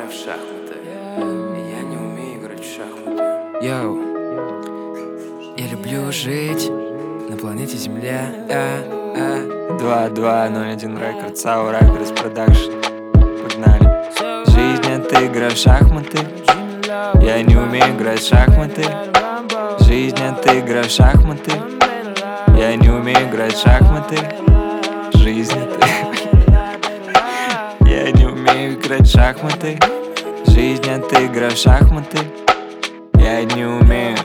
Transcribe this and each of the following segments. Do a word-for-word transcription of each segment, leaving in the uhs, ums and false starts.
играю в шахматы. Я не умею играть в шахматы. Йоу, я люблю жить на планете Земля. а, а. Два, два, ноль, один рекорд, Сау Рекордс Продакшн. Погнали. Жизнь — это игра в шахматы. Я не умею играть в шахматы. Жизнь — это игра в шахматы. Я не умею играть в шахматы. Жизнь — это... Я не умею играть в шахматы. Жизнь — это игра в шахматы. Я не умею.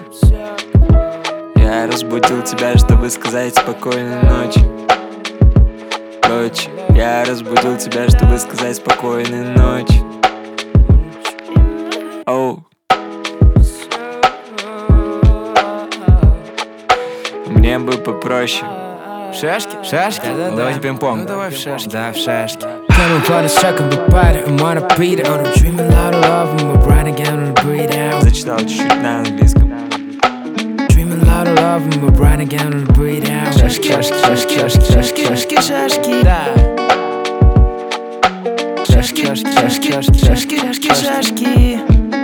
Я разбудил тебя, чтобы сказать спокойной ночи. Дочь, я разбудил тебя, чтобы сказать спокойной ночи. Оу. Мне бы попроще. Шашки? Шашки? Ну, давайте пинг-понг. Ну давай в шашки. Да, в шашки. Coming for the second big bite. I'm on a beat. Oh, I'm dreaming loud of love. I'm riding down and breathe out. Зачитал чуть-чуть на английском. Dreaming loud of love. I'm riding down and breathe out. Шашки, шашки, шашки, шашки, шашки, шашки, шашки. Да. Шашки, шашки, шашки, шашки, шашки, шашки, шашки.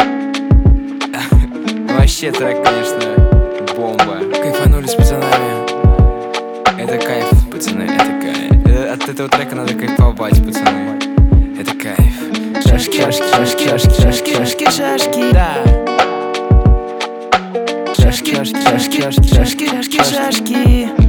Вообще трек, конечно, бомба. Кайфанули с пацанами. Это кайф, пацаны, это кайф. Э, От этого трека надо кайфовать, пацаны. Это кайф. Шашки, шашки, шашки, шашки, шашки, шашки, шашки. Да. Шашки, шашки, шашки, шашки, шашки, шашки, шашки.